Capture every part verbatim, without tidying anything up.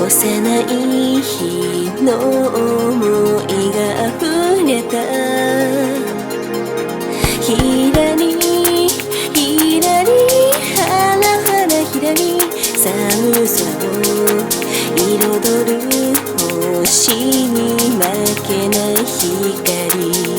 幼い日の思いが溢れた。ひらりひらりはらはらひらり、寒空を彩る星に負けない光。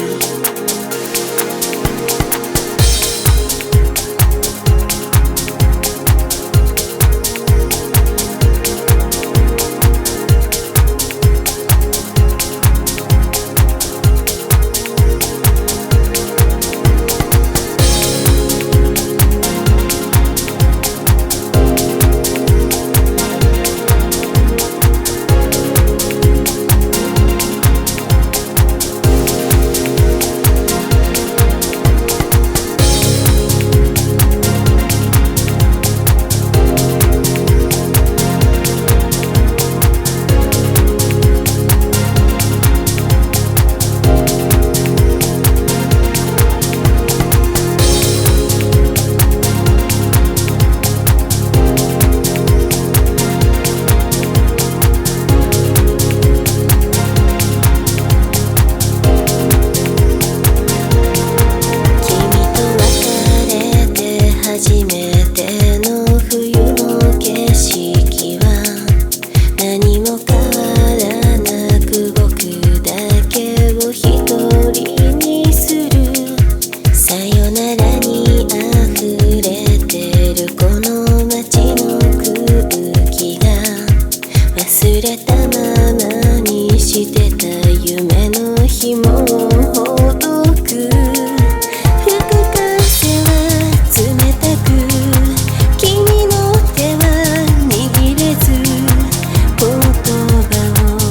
忘れたままにしてた夢の紐をほどく。吹く風は冷たく、君の手は握れず、言葉を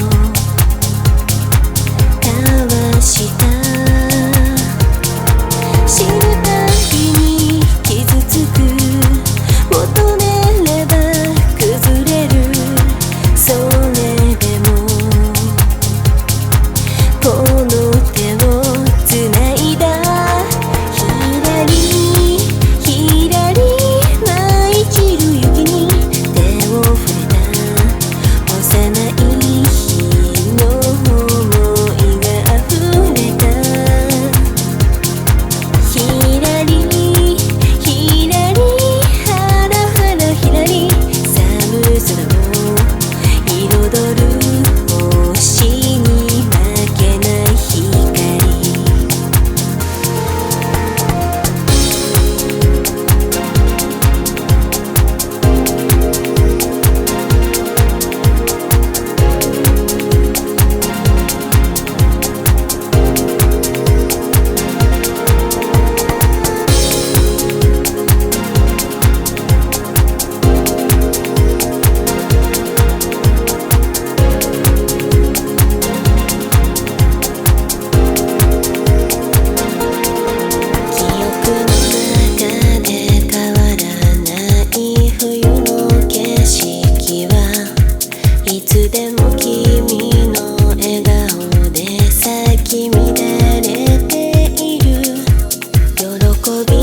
交わした。知るたびに傷つく、求めれば崩れる。それでもこの手をつないだ。ひらりひらり舞い散る雪に手を触れた。幼い日の想いが溢れた。ひらりひらりはらはらひらり、寒空を彩る星に負けない光。いつでも君の笑顔で咲き乱れている。喜び